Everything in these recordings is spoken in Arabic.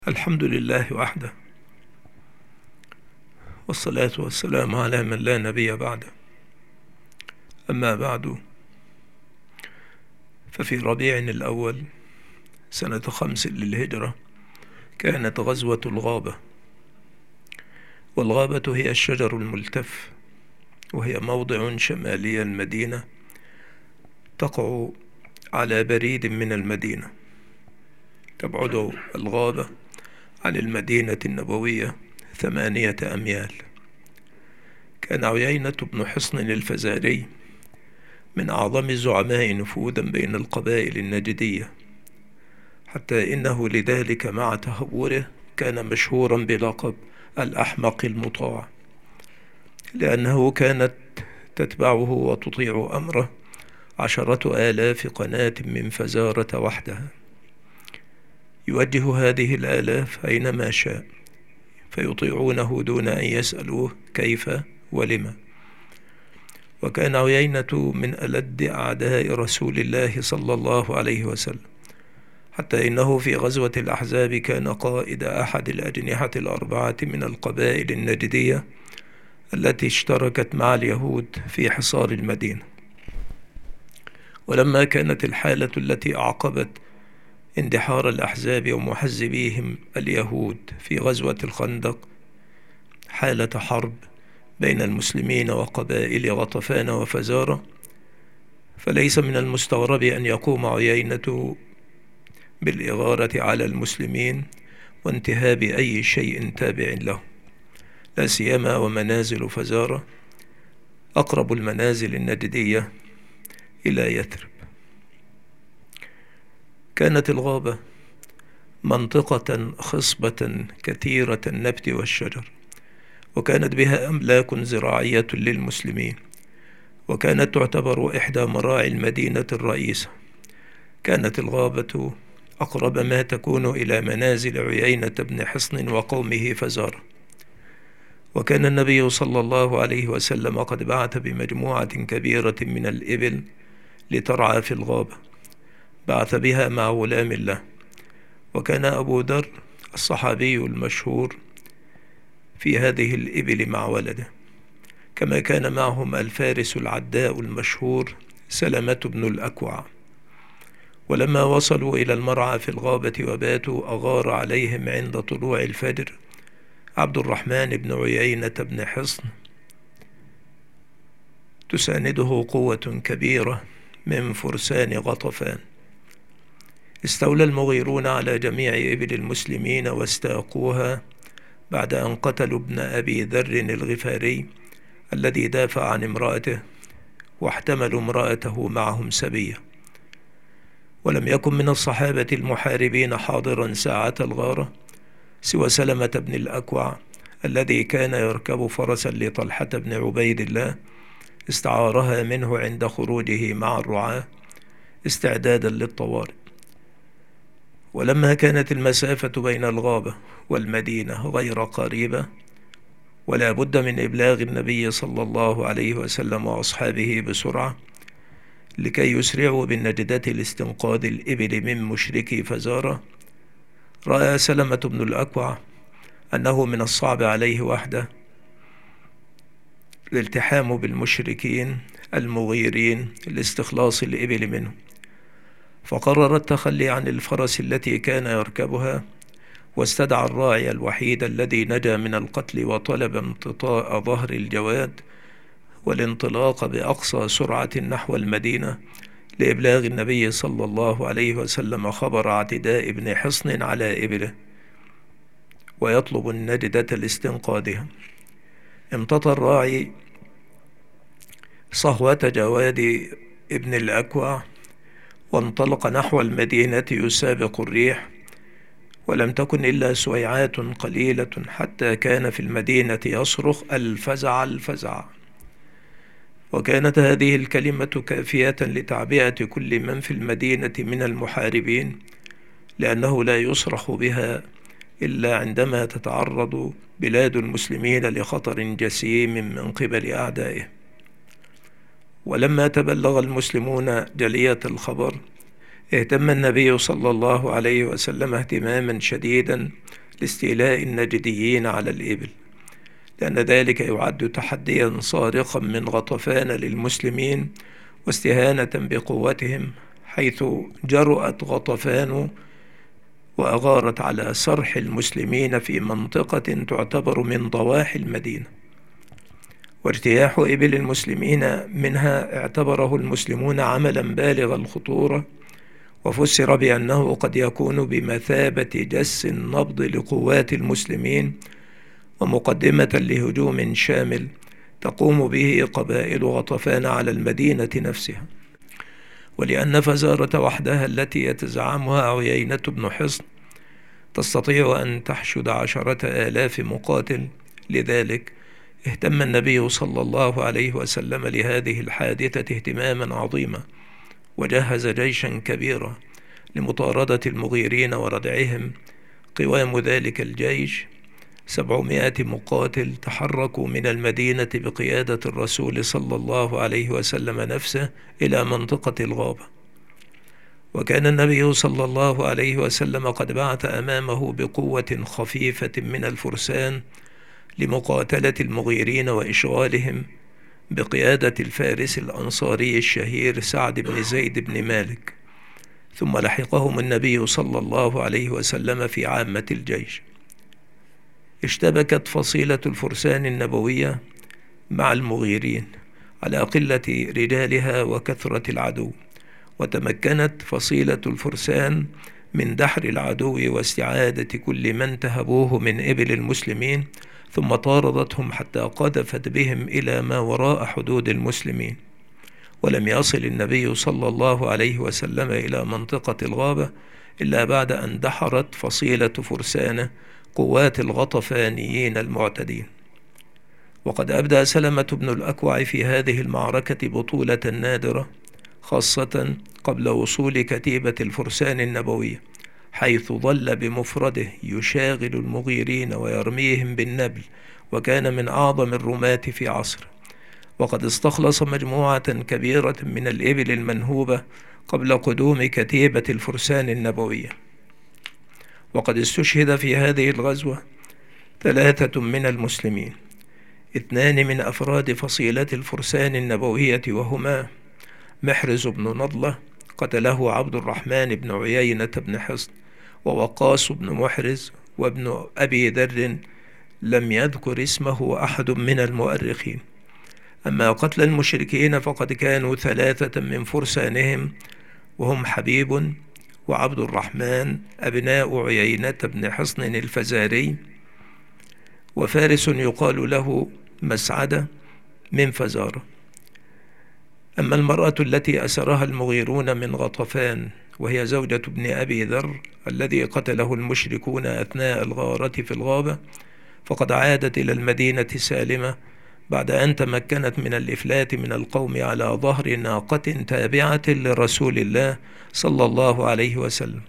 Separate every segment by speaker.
Speaker 1: الحمد لله وحده، والصلاة والسلام على من لا نبي بعده. أما بعد، ففي ربيع الأول سنة 5 للهجرة كانت غزوة الغابة. والغابة هي الشجر الملتف، وهي موضع شمالي المدينة تقع على بريد من المدينة. تبعد الغابة عن المدينة النبوية 8 أميال. كان عيينة بن حصن الفزاري من أعظم الزعماء نفوذا بين القبائل النجدية، حتى إنه لذلك مع تهوره كان مشهورا بلقب الأحمق المطاع، لأنه كانت تتبعه وتطيع أمره 10,000 قناة من فزارة وحدها. يوجه هذه الآلاف أينما شاء، فيطيعونه دون أن يسألوه كيف ولما. وكان عيينة من ألد أعداء رسول الله صلى الله عليه وسلم، حتى إنه في غزوة الأحزاب كان قائد أحد الأجنحة 4 من القبائل النجدية التي اشتركت مع اليهود في حصار المدينة. ولما كانت الحالة التي أعقبت اندحار الأحزاب ومحزبيهم اليهود في غزوة الخندق حالة حرب بين المسلمين وقبائل غطفان وفزارة، فليس من المستغرب أن يقوم عيينة بالإغارة على المسلمين وانتهاب أي شيء تابع له، لا سيما ومنازل فزارة أقرب المنازل النجدية إلى يثرب. كانت الغابة منطقة خصبة كثيرة النبت والشجر، وكانت بها أملاك زراعية للمسلمين، وكانت تعتبر إحدى مراعي المدينة الرئيسة. كانت الغابة أقرب ما تكون إلى منازل عيينة بن حصن وقومه فزارة. وكان النبي صلى الله عليه وسلم قد بعث بمجموعة كبيرة من الإبل لترعى في الغابة، بعث بها مع غلام له. وكان أبو ذر الصحابي المشهور في هذه الإبل مع ولده، كما كان معهم الفارس العداء المشهور سلمة بن الأكوع. ولما وصلوا إلى المرعى في الغابة وباتوا، أغار عليهم عند طلوع الفجر عبد الرحمن بن عيينة بن حصن تسانده قوة كبيرة من فرسان غطفان. استولى المغيرون على جميع إبل المسلمين واستاقوها بعد أن قتلوا ابن أبي ذر الغفاري الذي دافع عن امرأته، واحتملوا امرأته معهم سبية. ولم يكن من الصحابة المحاربين حاضرا ساعة الغارة سوى سلمة بن الأكوع الذي كان يركب فرسا لطلحة بن عبيد الله، استعارها منه عند خروجه مع الرعاة استعدادا للطوارئ. ولما كانت المسافة بين الغابة والمدينة غير قريبة، ولا بد من إبلاغ النبي صلى الله عليه وسلم وأصحابه بسرعة لكي يسرعوا بالنجدة لاستنقاذ الإبل من مشركي فزارة، رأى سلمة بن الأكوع أنه من الصعب عليه وحده الالتحام بالمشركين المغيرين لاستخلاص الإبل منه، فقرر التخلي عن الفرس التي كان يركبها، واستدعى الراعي الوحيد الذي نجا من القتل وطلب امتطاء ظهر الجواد والانطلاق بأقصى سرعة نحو المدينة لإبلاغ النبي صلى الله عليه وسلم خبر اعتداء ابن حصن على إبله ويطلب النجدة لاستنقاذها. امتطى الراعي صهوة جواد ابن الأكوع وانطلق نحو المدينة يسابق الريح، ولم تكن إلا سويعات قليلة حتى كان في المدينة يصرخ: الفزع الفزع. وكانت هذه الكلمة كافية لتعبئة كل من في المدينة من المحاربين، لأنه لا يصرخ بها إلا عندما تتعرض بلاد المسلمين لخطر جسيم من قبل أعدائه. ولما تبلغ المسلمون جلية الخبر، اهتم النبي صلى الله عليه وسلم اهتماما شديدا لاستيلاء النجديين على الإبل، لأن ذلك يعد تحديا صارخا من غطفان للمسلمين واستهانة بقوتهم، حيث جرأت غطفان وأغارت على سرح المسلمين في منطقة تعتبر من ضواحي المدينة. واجتياح إبل المسلمين منها اعتبره المسلمون عملا بالغ الخطورة، وفسر بأنه قد يكون بمثابة جس النبض لقوات المسلمين ومقدمة لهجوم شامل تقوم به قبائل غطفان على المدينة نفسها. ولأن فزارة وحدها التي يتزعمها عيينة بن حصن تستطيع أن تحشد 10,000 مقاتل، لذلك اهتم النبي صلى الله عليه وسلم لهذه الحادثة اهتماما عظيما، وجهز جيشا كبيرا لمطاردة المغيرين وردعهم. قوام ذلك الجيش 700 مقاتل تحركوا من المدينة بقيادة الرسول صلى الله عليه وسلم نفسه إلى منطقة الغابة. وكان النبي صلى الله عليه وسلم قد بعث أمامه بقوة خفيفة من الفرسان لمقاتلة المغيرين وإشغالهم بقيادة الفارس الأنصاري الشهير سعد بن زيد بن مالك، ثم لحقهم النبي صلى الله عليه وسلم في عامة الجيش. اشتبكت فصيلة الفرسان النبوية مع المغيرين على قلة رجالها وكثرة العدو، وتمكنت فصيلة الفرسان من دحر العدو واستعادة كل من تهبوه من إبل المسلمين، ثم طاردتهم حتى قذفت بهم إلى ما وراء حدود المسلمين. ولم يصل النبي صلى الله عليه وسلم إلى منطقة الغابة إلا بعد أن دحرت فصيلة فرسانه قوات الغطفانيين المعتدين. وقد أبدى سلمة بن الأكوع في هذه المعركة بطولة نادرة، خاصة قبل وصول كتيبة الفرسان النبوية، حيث ظل بمفرده يشاغل المغيرين ويرميهم بالنبل، وكان من أعظم الرماة في عصره. وقد استخلص مجموعة كبيرة من الإبل المنهوبة قبل قدوم كتيبة الفرسان النبوية. وقد استشهد في هذه الغزوة 3 من المسلمين، 2 من أفراد فصيلة الفرسان النبوية، وهما محرز بن نضلة قتله عبد الرحمن بن عيينة بن حصن، ووقاص بن محرز، وابن أبي ذر لم يذكر اسمه أحد من المؤرخين. أما قتل المشركين فقد كانوا 3 من فرسانهم، وهم حبيب وعبد الرحمن أبناء عيينة بن حصن الفزاري، وفارس يقال له مسعدة من فزارة. أما المرأة التي أسرها المغيرون من غطفان، وهي زوجة ابن أبي ذر الذي قتله المشركون أثناء الغارة في الغابة، فقد عادت إلى المدينة سالمة بعد أن تمكنت من الإفلات من القوم على ظهر ناقة تابعة لرسول الله صلى الله عليه وسلم.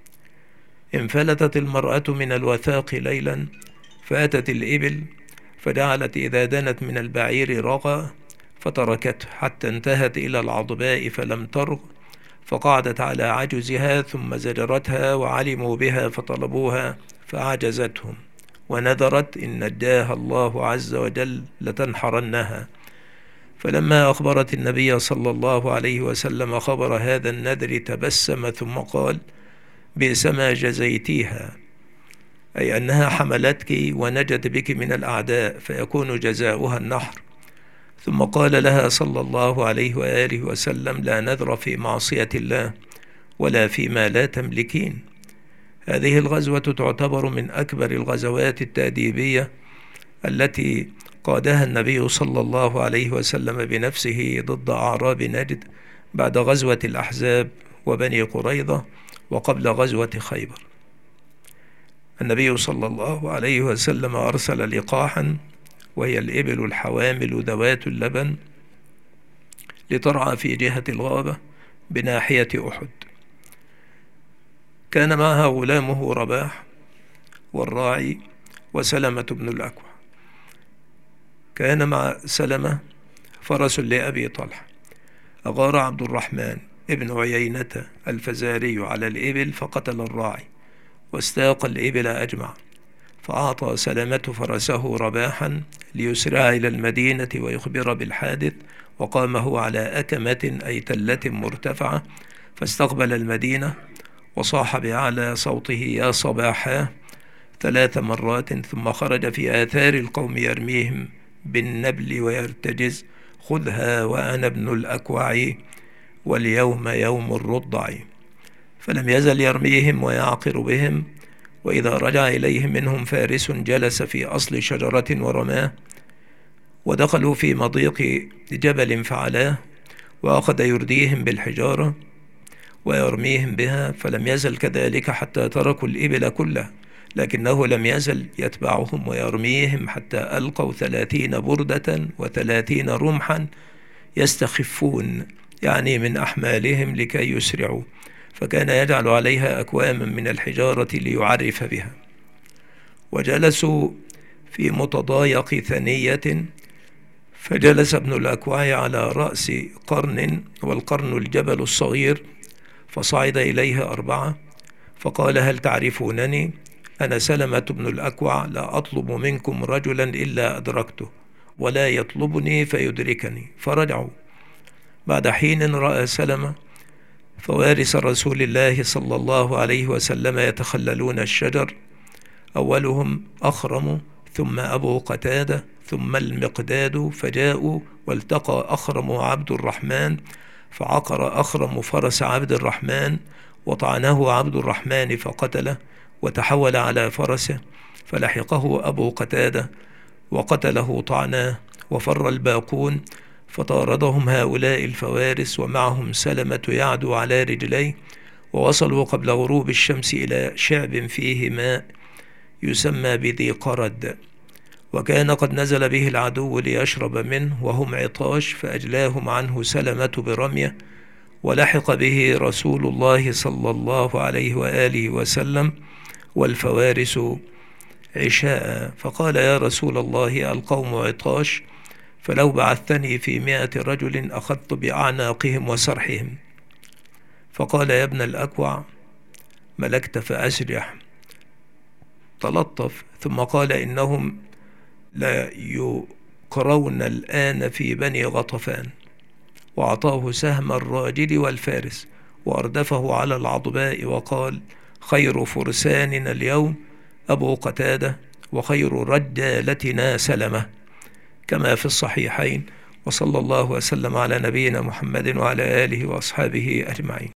Speaker 1: انفلتت المرأة من الوثاق ليلا فأتت الإبل، فجعلت إذا دنت من البعير رغى فتركته حتى انتهت إلى العضباء فلم ترغ، فقعدت على عجزها ثم زجرتها، وعلموا بها فطلبوها فأعجزتهم، ونذرت إن نجاها الله عز وجل لتنحرنها. فلما أخبرت النبي صلى الله عليه وسلم خبر هذا النذر تبسم ثم قال: بئس ما جزيتيها، أي أنها حملتك ونجت بك من الأعداء فيكون جزاؤها النحر. ثم قال لها صلى الله عليه وآله وسلم: لا نذر في معصية الله ولا فيما لا تملكين. هذه الغزوة تعتبر من أكبر الغزوات التأديبية التي قادها النبي صلى الله عليه وسلم بنفسه ضد أعراب نجد بعد غزوة الأحزاب وبني قريظة وقبل غزوة خيبر. النبي صلى الله عليه وسلم أرسل لقاحا، وهي الإبل الحوامل ذوات اللبن، لترعى في جهة الغابة بناحية أحد. كان معها غلامه رباح والراعي وسلمة بن الأكوع. كان مع سلمة فرس لأبي طلحة. أغار عبد الرحمن ابن عيينة الفزاري على الإبل فقتل الراعي واستاق الإبل أجمع، فأعطى سلمة فرسه رباحا ليسرع إلى المدينة ويخبر بالحادث، وقام هو على أكمة أي تلة مرتفعة فاستقبل المدينة وصاح بأعلى صوته يا صباحا 3 مرات، ثم خرج في آثار القوم يرميهم بالنبل ويرتجز خذها وأنا ابن الأكوع واليوم يوم الرضع، فلم يزل يرميهم ويعقر بهم، وإذا رجع إليهم منهم فارس جلس في أصل شجرة ورماه، ودخلوا في مضيق جبل فعلاه، وأخذ يرديهم بالحجارة ويرميهم بها، فلم يزل كذلك حتى تركوا الإبل كلها، لكنه لم يزل يتبعهم ويرميهم حتى ألقوا 30 بردة و30 رمحا يستخفون يعني من أحمالهم لكي يسرعوا، فكان يجعل عليها أكواما من الحجارة ليعرف بها. وجلسوا في متضايق ثنية، فجلس ابن الأكوع على رأس قرن، والقرن الجبل الصغير، فصعد إليه 4 فقال هل تعرفونني؟ أنا سلمة بن الأكوع، لا أطلب منكم رجلا إلا أدركته، ولا يطلبني فيدركني. فرجعوا. بعد حين رأى سلمة فوارس رسول الله صلى الله عليه وسلم يتخللون الشجر، أولهم أخرم ثم أبو قتادة ثم المقداد، فجاءوا والتقى أخرم وعبد الرحمن، فعقر أخرم فرس عبد الرحمن وطعنه عبد الرحمن فقتله، وتحول على فرسه فلحقه أبو قتادة وقتله طعناه، وفر الباقون فطاردهم هؤلاء الفوارس ومعهم سلمة يعدو على رجليه، ووصلوا قبل غروب الشمس إلى شعب فيه ماء يسمى بذي قرد، وكان قد نزل به العدو ليشرب منه وهم عطاش، فأجلاهم عنه سلمة برمية، ولحق به رسول الله صلى الله عليه وآله وسلم والفوارس عشاء، فقال يا رسول الله القوم عطاش، فلو بعثتني في 100 رجل أخذت بأعناقهم وسرحهم. فقال يا ابن الأكوع ملكت فأسرح، تلطف. ثم قال إنهم لا يقرون الآن في بني غطفان، وأعطاه سهم الراجل والفارس وأردفه على العضباء، وقال خير فرساننا اليوم أبو قتادة وخير رجالتنا سلمة، كما في الصحيحين. وصلى الله وسلم على نبينا محمد وعلى آله وأصحابه أجمعين.